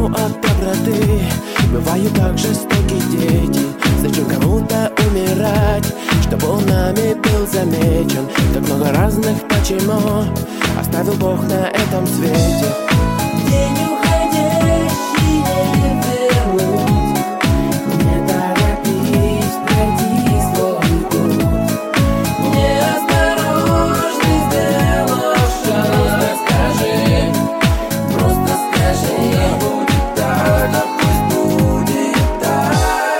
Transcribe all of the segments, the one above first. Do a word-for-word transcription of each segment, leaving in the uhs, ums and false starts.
ему от доброты. Бывают так жестокие дети. Зачем кому-то умирать, чтобы он нами был замечен? Так много разных почему оставил Бог на этом свете. День уходящий не вернуть, не торопись, пройди свой путь. Неосторожный сделав шаг, скажи, просто скажи, да будет так, да пусть будет так.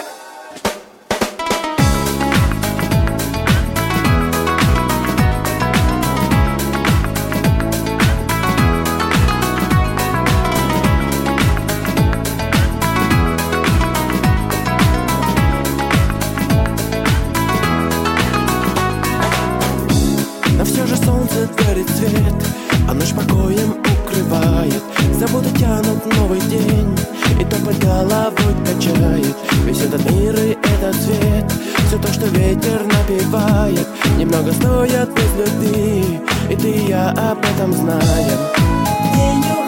Но все же солнце дарит свет, а ночь покоем укрывает. Заботы тянут новый день, и то под головой качает. Весь этот мир и этот свет, все то, что ветер напевает, немного стоят без любви, и ты и я об этом знаем. День